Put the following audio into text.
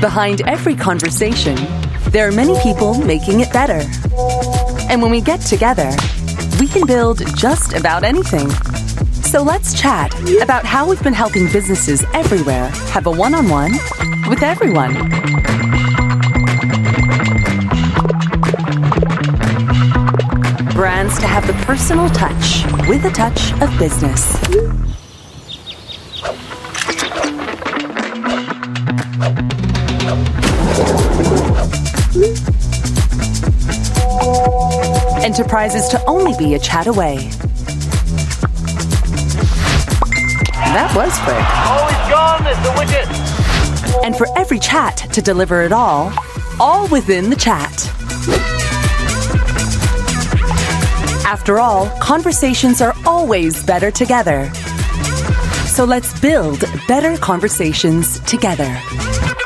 Behind every conversation, there are many people making it better. And when we get together, we can build just about anything. So let's chat about how we've been helping businesses everywhere have a one-on-one with everyone. Brands to have the personal touch with a touch of business. Enterprises to only be a chat away. That was quick. Oh, he's gone, it's the wicket. And for every chat to deliver it all within the chat. After all, conversations are always better together. So let's build better conversations together.